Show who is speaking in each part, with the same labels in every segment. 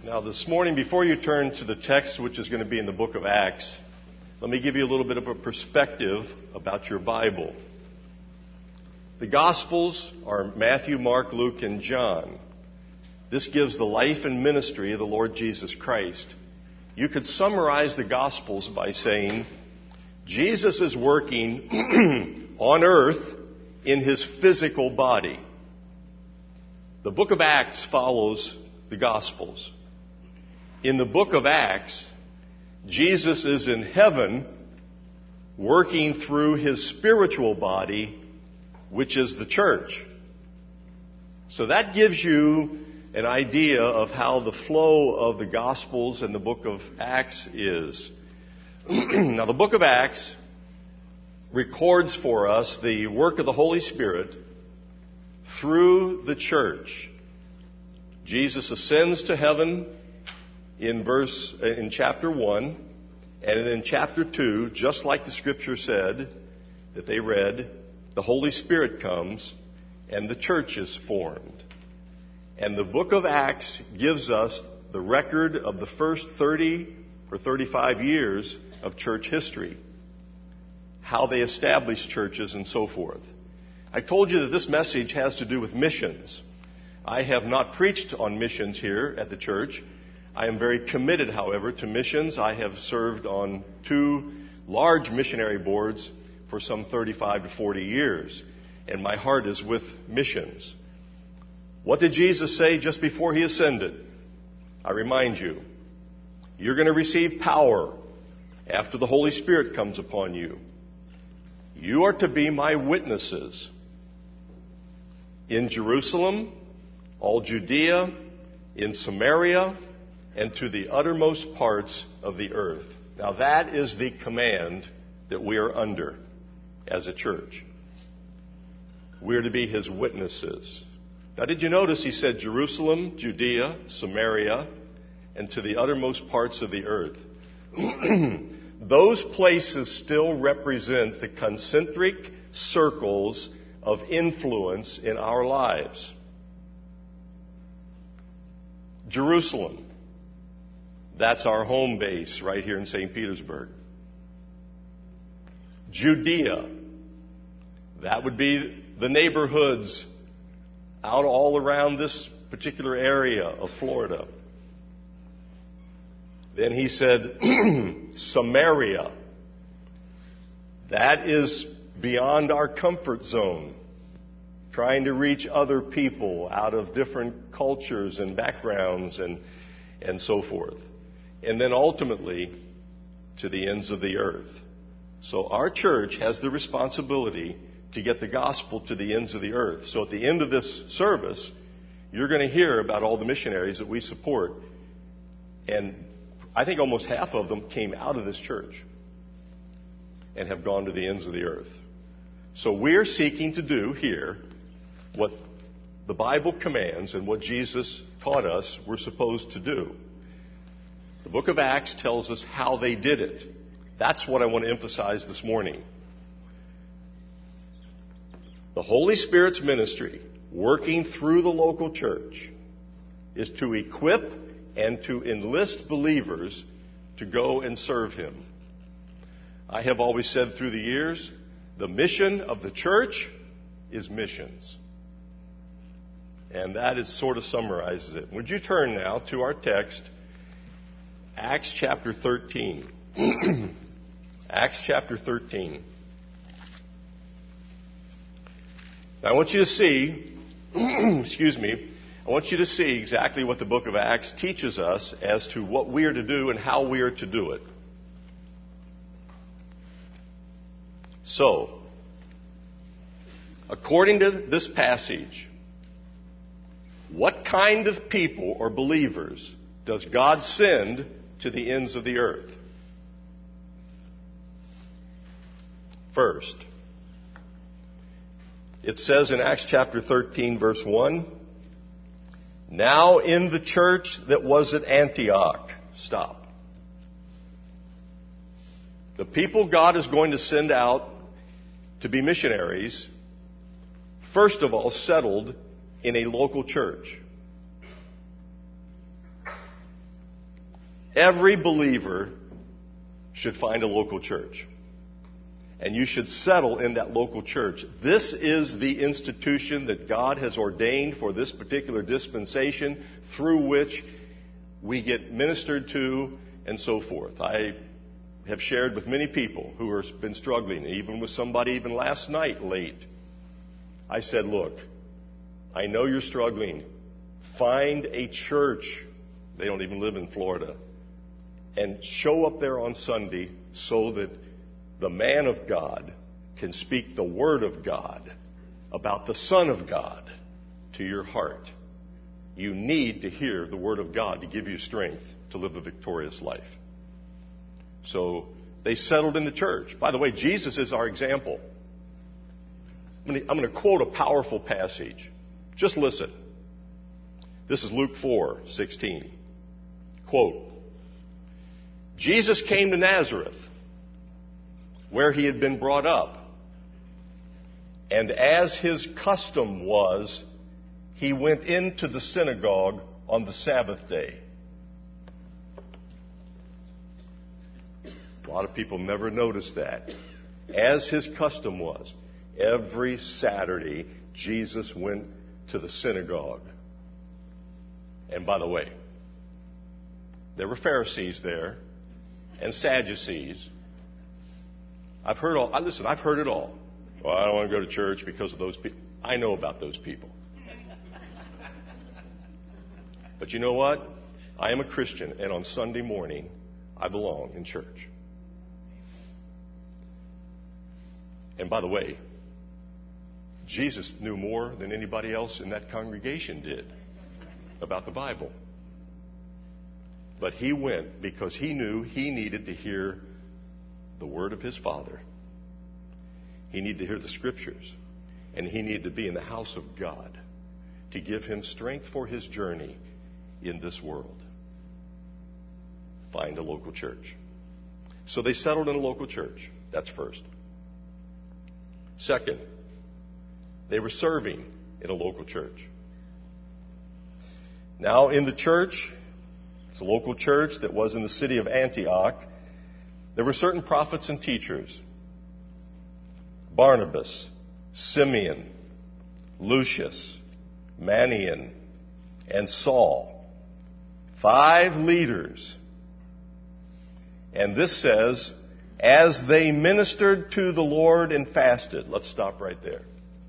Speaker 1: Now, this morning, before you turn to the text, which is going to be in the book of Acts, let me give you a little bit of a perspective about your Bible. The Gospels are Matthew, Mark, Luke, and John. This gives the life and ministry of the Lord Jesus Christ. You could summarize the Gospels by saying, Jesus is working on earth in his physical body. The book of Acts follows the Gospels. In the book of Acts, Jesus is in heaven working through his spiritual body, which is the church. So that gives you an idea of how the flow of the Gospels and the book of Acts is. Now, the book of Acts records for us the work of the Holy Spirit through the church. Jesus ascends to heaven in chapter 1, and in chapter 2, just like the scripture said that they read, the Holy Spirit comes and the church is formed. And the book of Acts gives us the record of the first 30 or 35 years of church history, how they established churches and so forth. I told you that this message has to do with missions. I have not preached on missions here at the church. I am very committed, however, to missions. I have served on 2 large missionary boards for some 35 to 40 years, and my heart is with missions. What did Jesus say just before he ascended? I remind you, you're going to receive power after the Holy Spirit comes upon you. You are to be my witnesses in Jerusalem, all Judea, in Samaria, and to the uttermost parts of the earth. Now that is the command that we are under as a church. We are to be his witnesses. Now did you notice he said Jerusalem, Judea, Samaria, and to the uttermost parts of the earth? Those places still represent the concentric circles of influence in our lives. Jerusalem, that's our home base right here in St. Petersburg. Judea, that would be the neighborhoods out all around this particular area of Florida. Then he said Samaria, that is beyond our comfort zone, trying to reach other people out of different cultures and backgrounds and so forth. And then ultimately, to the ends of the earth. So our church has the responsibility to get the gospel to the ends of the earth. So at the end of this service, you're going to hear about all the missionaries that we support. And I think almost half of them came out of this church and have gone to the ends of the earth. So we're seeking to do here what the Bible commands and what Jesus taught us we're supposed to do. The book of Acts tells us how they did it. That's what I want to emphasize this morning. The Holy Spirit's ministry, working through the local church, is to equip and to enlist believers to go and serve him. I have always said through the years, the mission of the church is missions. And that is sort of summarizes it. Would you turn now to our text, Acts chapter 13. Acts chapter 13. Now I want you to see, I want you to see exactly what the book of Acts teaches us as to what we are to do and how we are to do it. So, according to this passage, what kind of people or believers does God send to the ends of the earth? First, it says in Acts chapter 13, verse 1, now in the church that was at Antioch. Stop. The people God is going to send out to be missionaries, first of all, settled in a local church. Every believer should find a local church. And you should settle in that local church. This is the institution that God has ordained for this particular dispensation through which we get ministered to and so forth. I have shared with many people who have been struggling, even with somebody even last night late. I said, look, I know you're struggling. Find a church. They don't even live in Florida. And show up there on Sunday so that the man of God can speak the Word of God about the Son of God to your heart. You need to hear the Word of God to give you strength to live a victorious life. So they settled in the church. By the way, Jesus is our example. I'm going to quote a powerful passage. Just listen. This is Luke 4:16. Quote, Jesus came to Nazareth, where he had been brought up. And as his custom was, he went into the synagogue on the Sabbath day. A lot of people never notice that. As his custom was, every Saturday, Jesus went to the synagogue. And by the way, there were Pharisees there and Sadducees. I've heard it all. Well, I don't want to go to church because of those people. I know about those people. But you know what? I am a Christian, and on Sunday morning, I belong in church. And by the way, Jesus knew more than anybody else in that congregation did about the Bible. But he went because he knew he needed to hear the word of his Father. He needed to hear the Scriptures. And he needed to be in the house of God to give him strength for his journey in this world. Find a local church. So they settled in a local church. That's first. Second, they were serving in a local church. Now, in the church, it's a local church that was in the city of Antioch, there were certain prophets and teachers: Barnabas, Simeon, Lucius, Manaen, and Saul. 5 leaders. And this says, as they ministered to the Lord and fasted. Let's stop right there.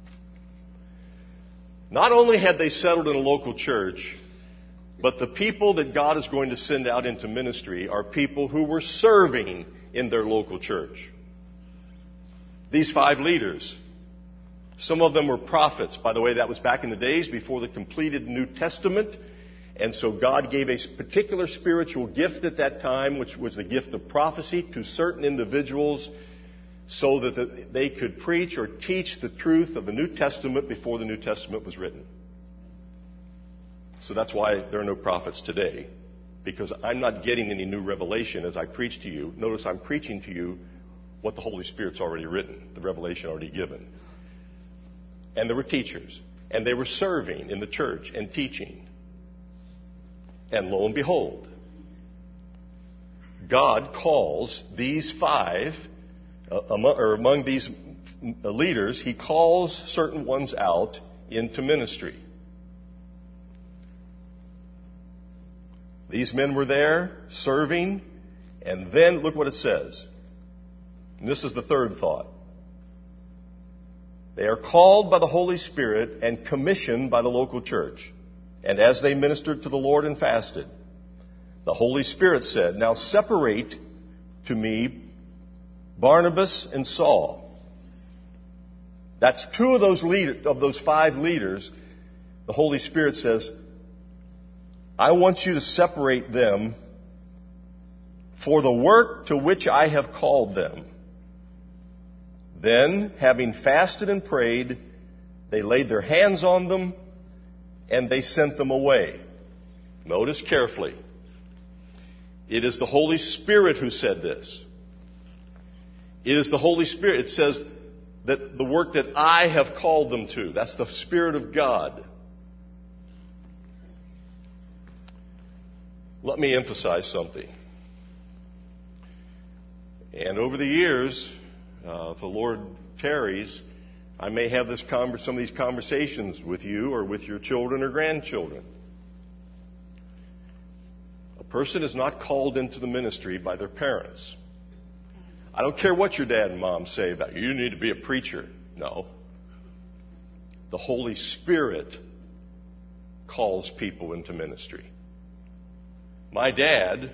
Speaker 1: Not only had they settled in a local church, but the people that God is going to send out into ministry are people who were serving in their local church. These 5 leaders, some of them were prophets. By the way, that was back in the days before the completed New Testament. And so God gave a particular spiritual gift at that time, which was the gift of prophecy, to certain individuals so that they could preach or teach the truth of the New Testament before the New Testament was written. So that's why there are no prophets today, because I'm not getting any new revelation as I preach to you. Notice I'm preaching to you what the Holy Spirit's already written, the revelation already given. And there were teachers, and they were serving in the church and teaching. And lo and behold, God calls these 5, among these leaders, he calls certain ones out into ministry. These men were there serving, and then look what it says. And this is the third thought. They are called by the Holy Spirit and commissioned by the local church. And as they ministered to the Lord and fasted, the Holy Spirit said, now separate to me Barnabas and Saul. That's 2 of those 5 leaders. The Holy Spirit says, I want you to separate them for the work to which I have called them. Then, having fasted and prayed, they laid their hands on them and they sent them away. Notice carefully. It is the Holy Spirit who said this. It is the Holy Spirit. It says that the work that I have called them to. That's the Spirit of God. Let me emphasize something. And over the years, if the Lord tarries, I may have some of these conversations with you or with your children or grandchildren. A person is not called into the ministry by their parents. I don't care what your dad and mom say about you. You need to be a preacher. No. The Holy Spirit calls people into ministry. My dad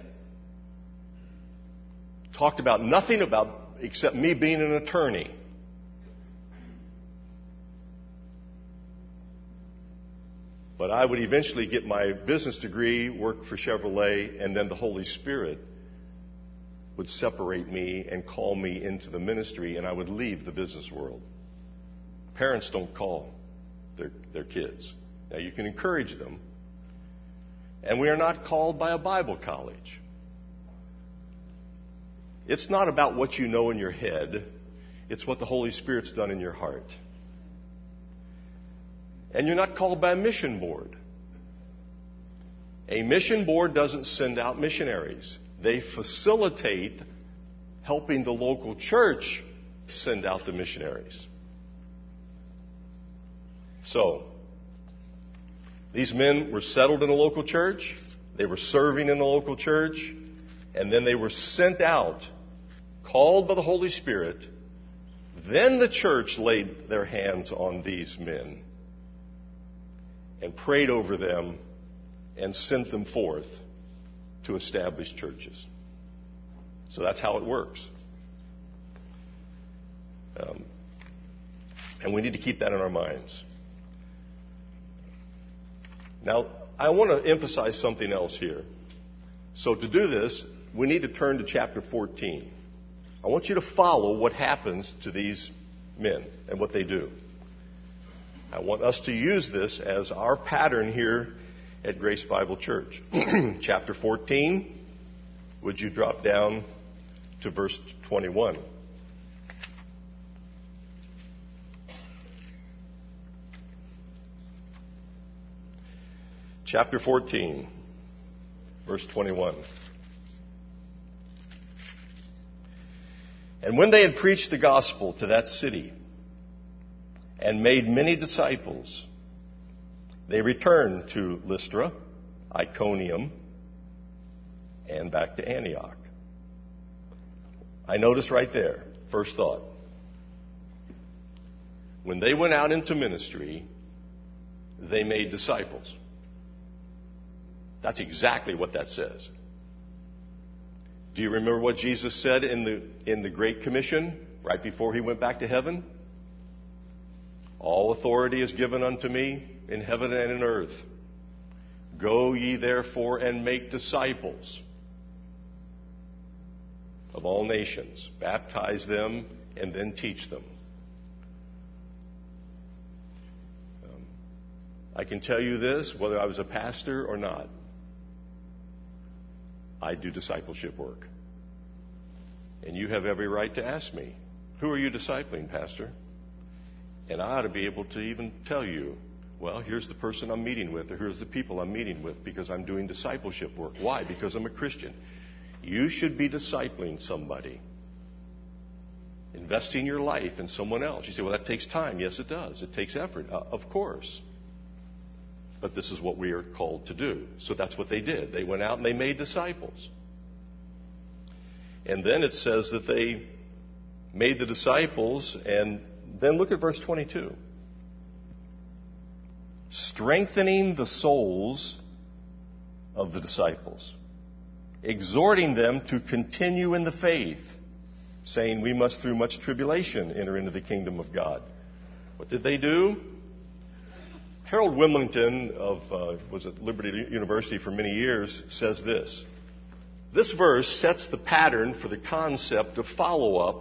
Speaker 1: talked about nothing except me being an attorney. But I would eventually get my business degree, work for Chevrolet, and then the Holy Spirit would separate me and call me into the ministry, and I would leave the business world. Parents don't call their kids. Now, you can encourage them. And we are not called by a Bible college. It's not about what you know in your head. It's what the Holy Spirit's done in your heart. And you're not called by a mission board. A mission board doesn't send out missionaries. They facilitate helping the local church send out the missionaries. So, these men were settled in a local church. They were serving in the local church. And then they were sent out, called by the Holy Spirit. Then the church laid their hands on these men and prayed over them and sent them forth to establish churches. So that's how it works. And we need to keep that in our minds. Now, I want to emphasize something else here. So to do this, we need to turn to chapter 14. I want you to follow what happens to these men and what they do. I want us to use this as our pattern here at Grace Bible Church. Chapter 14, would you drop down to verse 21? Chapter 14, verse 21. And when they had preached the gospel to that city and made many disciples, they returned to Lystra, Iconium, and back to Antioch. I notice right there, first thought. When they went out into ministry, they made disciples. That's exactly what that says. Do you remember what Jesus said in the Great Commission right before he went back to heaven? All authority is given unto me in heaven and in earth. Go ye therefore and make disciples of all nations. Baptize them and then teach them. I can tell you this, whether I was a pastor or not, I do discipleship work. And you have every right to ask me, who are you discipling, Pastor? And I ought to be able to even tell you, well, here's the person I'm meeting with, or here's the people I'm meeting with, because I'm doing discipleship work. Why? Because I'm a Christian. You should be discipling somebody. Investing your life in someone else. You say, well, that takes time. Yes, it does. It takes effort. Of course. But this is what we are called to do. So that's what they did. They went out and they made disciples. And then it says that they made the disciples, and then look at verse 22. Strengthening the souls of the disciples, exhorting them to continue in the faith, saying we must through much tribulation enter into the kingdom of God. What did they do? Harold Willmington was at Liberty University for many years, says this. This verse sets the pattern for the concept of follow-up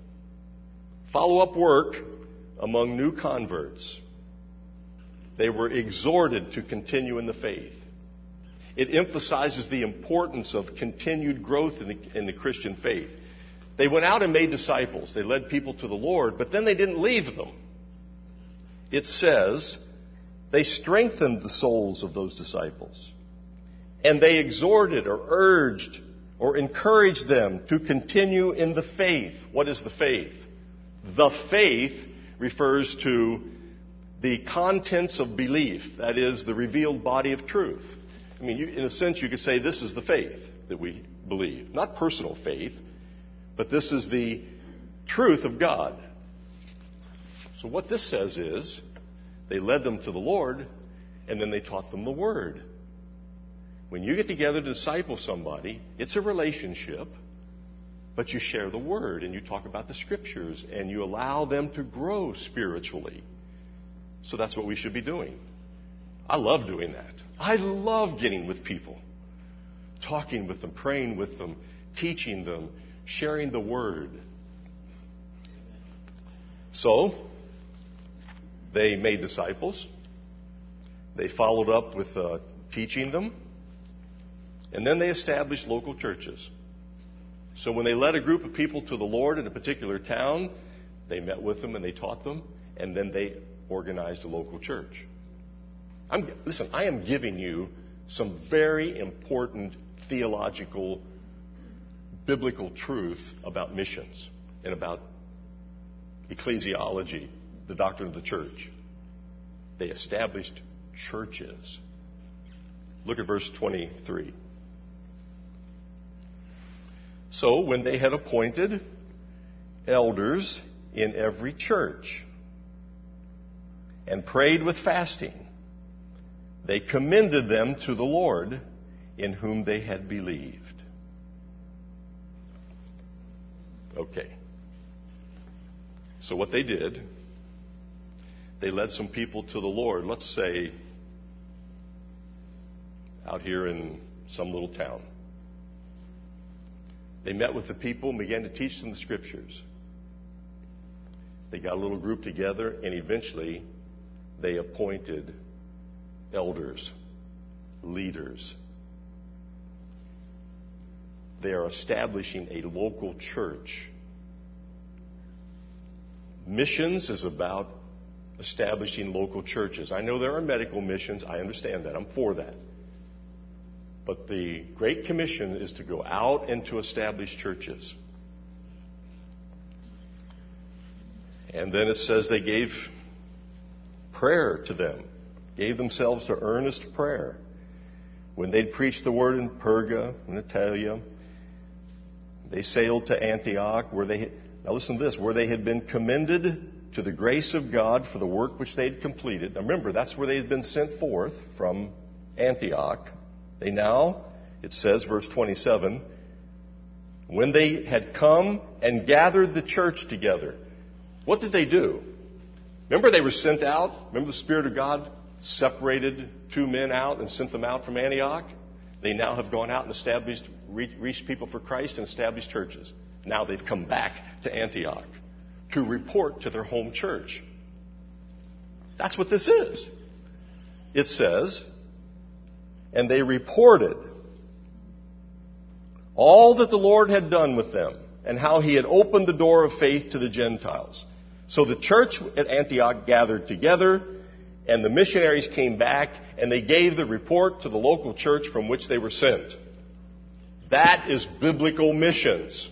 Speaker 1: work among new converts. They were exhorted to continue in the faith. It emphasizes the importance of continued growth in the Christian faith. They went out and made disciples. They led people to the Lord, but then they didn't leave them. It says they strengthened the souls of those disciples. And they exhorted or urged or encourage them to continue in the faith. What is the faith? The faith refers to the contents of belief, that is, the revealed body of truth. I mean, in a sense, you could say this is the faith that we believe. Not personal faith, but this is the truth of God. So what this says is, they led them to the Lord, and then they taught them the Word. When you get together to disciple somebody, it's a relationship, but you share the Word, and you talk about the Scriptures, and you allow them to grow spiritually. So that's what we should be doing. I love doing that. I love getting with people, talking with them, praying with them, teaching them, sharing the Word. So, they made disciples. They followed up with teaching them. And then they established local churches. So when they led a group of people to the Lord in a particular town, they met with them and they taught them, and then they organized a local church. Listen, I am giving you some very important theological, biblical truth about missions and about ecclesiology, the doctrine of the church. They established churches. Look at verse 23. So when they had appointed elders in every church and prayed with fasting, they commended them to the Lord in whom they had believed. Okay. So what they did, they led some people to the Lord. Let's say out here in some little town. They met with the people and began to teach them the Scriptures. They got a little group together, and eventually they appointed elders, leaders. They are establishing a local church. Missions is about establishing local churches. I know there are medical missions. I understand that. I'm for that. But the Great Commission is to go out and to establish churches. And then it says they gave prayer to them, gave themselves to earnest prayer. When they'd preached the word in Perga and Attalia, they sailed to Antioch, now listen to this, where they had been commended to the grace of God for the work which they had completed. Now remember, that's where they had been sent forth from Antioch. They now, it says, verse 27, when they had come and gathered the church together, what did they do? Remember they were sent out? Remember the Spirit of God separated two men out and sent them out from Antioch? They now have gone out and established, reached people for Christ and established churches. Now they've come back to Antioch to report to their home church. That's what this is. It says, and they reported all that the Lord had done with them and how He had opened the door of faith to the Gentiles. So the church at Antioch gathered together, and the missionaries came back, and they gave the report to the local church from which they were sent. That is biblical missions.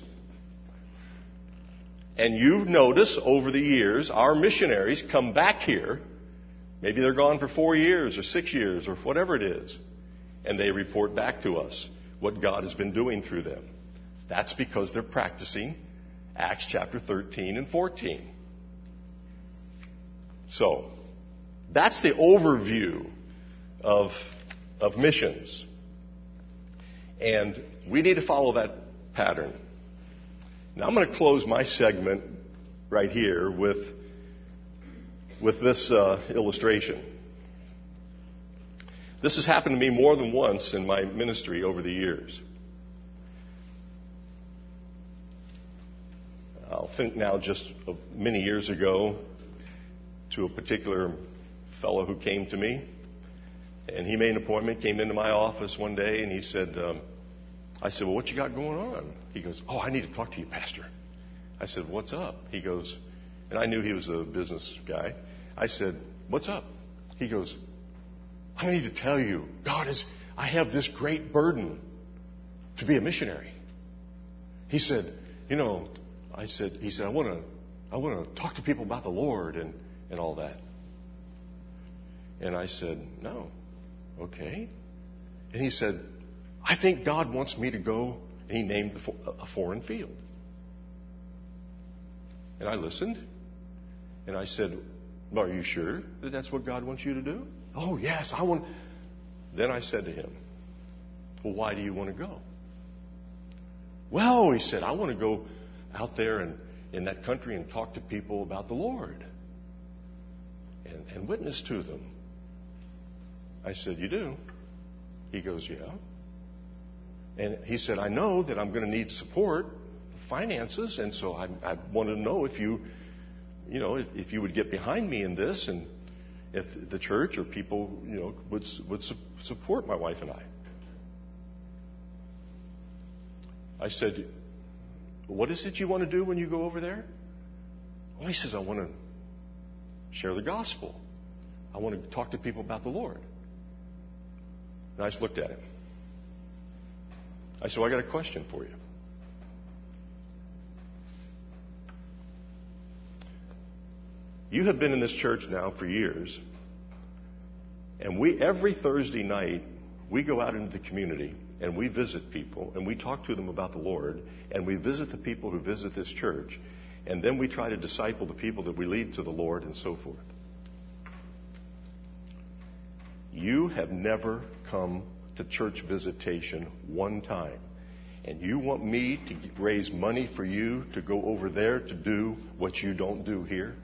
Speaker 1: And you've noticed over the years, our missionaries come back here. Maybe they're gone for 4 years or 6 years or whatever it is. And they report back to us what God has been doing through them. That's because they're practicing Acts chapter 13 and 14. So, that's the overview of missions. And we need to follow that pattern. Now I'm going to close my segment right here with this illustration. This has happened to me more than once in my ministry over the years. I'll think now just many years ago to a particular fellow who came to me, and he made an appointment, came into my office one day, and he said, I said, well, what you got going on? He goes, oh, I need to talk to you, Pastor. I said, what's up? He goes, and I knew he was a business guy. I said, what's up? He goes, I need to tell you, I have this great burden to be a missionary. He said, you know, he said, I want to talk to people about the Lord and all that. And I said, no. Okay. And he said, I think God wants me to go. And he named a foreign field. And I listened. And I said, well, are you sure that that's what God wants you to do? Oh, yes, I want. Then I said to him, well, why do you want to go? Well, he said, I want to go out there and in that country and talk to people about the Lord and witness to them. I said, you do? He goes, yeah. And he said, I know that I'm going to need support, finances, and so I wanted to know if you would get behind me in this, and if the church or people, would support my wife and I. I said, what is it you want to do when you go over there? Well, he says, I want to share the gospel. I want to talk to people about the Lord. And I just looked at him. I said, well, I got a question for you. You have been in this church now for years, and every Thursday night, we go out into the community and we visit people and we talk to them about the Lord, and we visit the people who visit this church, and then we try to disciple the people that we lead to the Lord and so forth. You have never come to church visitation one time, and you want me to raise money for you to go over there to do what you don't do here?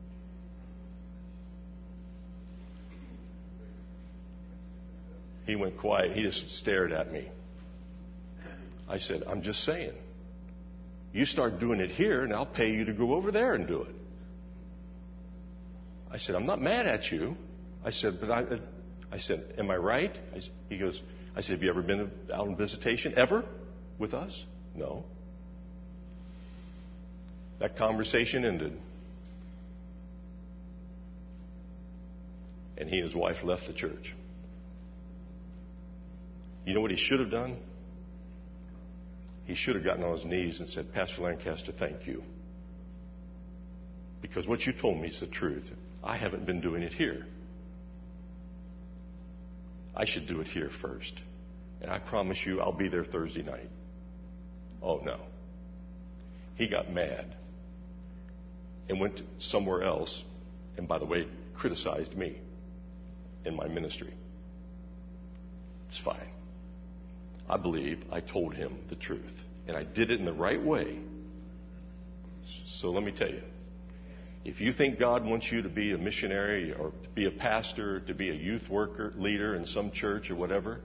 Speaker 1: He went quiet. He just stared at me. I said, I'm just saying. You start doing it here, and I'll pay you to go over there and do it. I said, I'm not mad at you. I said, but I said, am I right? He goes, I said, have you ever been out on visitation? Ever? With us? No. That conversation ended. And he and his wife left the church. You know what he should have done? He should have gotten on his knees and said, Pastor Lancaster, thank you. Because what you told me is the truth. I haven't been doing it here. I should do it here first. And I promise you I'll be there Thursday night. Oh, no. He got mad and went somewhere else, and by the way, criticized me in my ministry. It's fine. I believe I told him the truth, and I did it in the right way. So let me tell you, if you think God wants you to be a missionary or to be a pastor, to be a youth worker, leader in some church or whatever,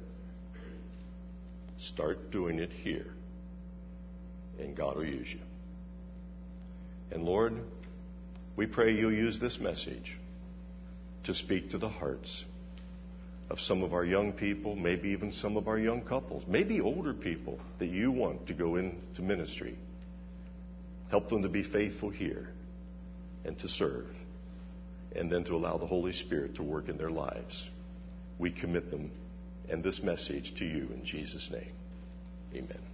Speaker 1: start doing it here, and God will use you. And Lord, we pray you'll use this message to speak to the hearts of some of our young people, maybe even some of our young couples, maybe older people that you want to go into ministry. Help them to be faithful here and to serve, and then to allow the Holy Spirit to work in their lives. We commit them and this message to you in Jesus' name. Amen.